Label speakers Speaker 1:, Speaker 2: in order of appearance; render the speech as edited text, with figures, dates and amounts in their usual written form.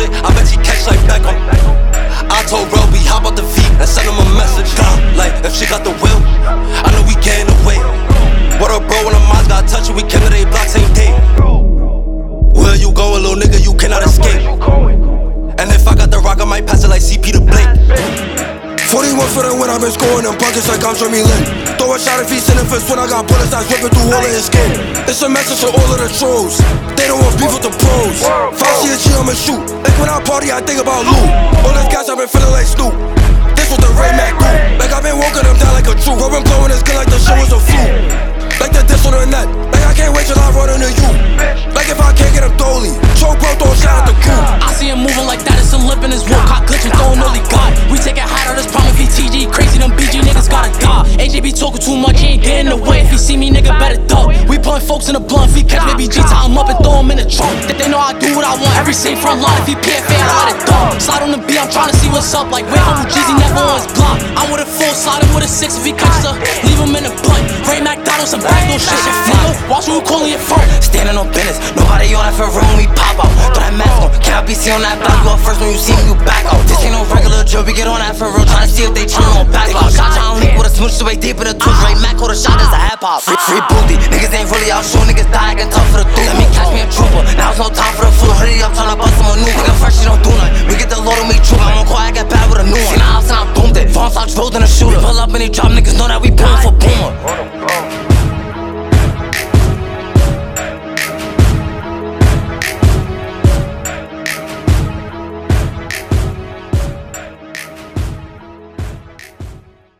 Speaker 1: it, I bet she catch like Beckham. I told Roby, hop out the V and send him a message. Like, if she got the will, I know we getting away. What up, bro, when the minds got touched, we came to they block same day. Where you going, little nigga, you cannot escape. And if I got the rock, I might pass it like CP to Blake.
Speaker 2: 41 for the win, I've been scoring them buckets like I'm Jeremy Lin. Throw a shot if he's sending for when I got bullets that's ripping through all of his skin. It's a message to all of the trolls. They don't want beef with the pros. Foxy and G, I'ma shoot. Like when I party, I think about loot. All this gas, I've been feeling like Snoop. This was the Ray Mac do. Like I've been walking them down like a troop. Rubbing blowing his gun like the show was a fluke. Like the diss on the net. Like I can't wait till I run into you. Like if I can't get him dolly. Choke bro, throw a shot at the crew.
Speaker 3: I see him moving like that, it's a lip in his walk. Hot glitching, throwing only God. We take it hot out this problem VTG. Crazy, them BG niggas gotta die. AJ be talking too much, he ain't getting in the way. If he see me, nigga, better duck. We pulling folks in the blunt. If he catch baby G, tie him up and throw him in the trunk. They know I do what I want, every scene front line. If he PFA, I let it dump. Slide on the beat, I'm trying to see what's up. Like, wait, humble Jeezy never on his block. I'm with a full, sliding with a 6. If he catches her, leave him in the blunt. Ray McDonald's, some back, no shit, shit fly. Watch who calling your phone.
Speaker 4: Standing on business, nobody on that for room, we pop out. Throw that mask on, can't be seen on that block. You up first when you see me, you back out. This ain't no regular drill, we get on that for real. Trying to see if they chillin' on backlog. Shot y'all leak with a smooch, so way deep in the tooth. Ray Mac, hold a shot, that's a hip hop. Free booty, niggas ain't really out shooting, niggas die, get tough for the dude. Let me catch me a trooper, now it's no time for the fool. Hoodie up, tryna bust some maneuver. Nigga fresh, you don't do nothing. We get the load and we troop. I'm on call, I get bad with a new one. See the house and I boomed it. Phone slouch, rolled in a shooter. Pull up and he drop, niggas know that we pulling for boomer.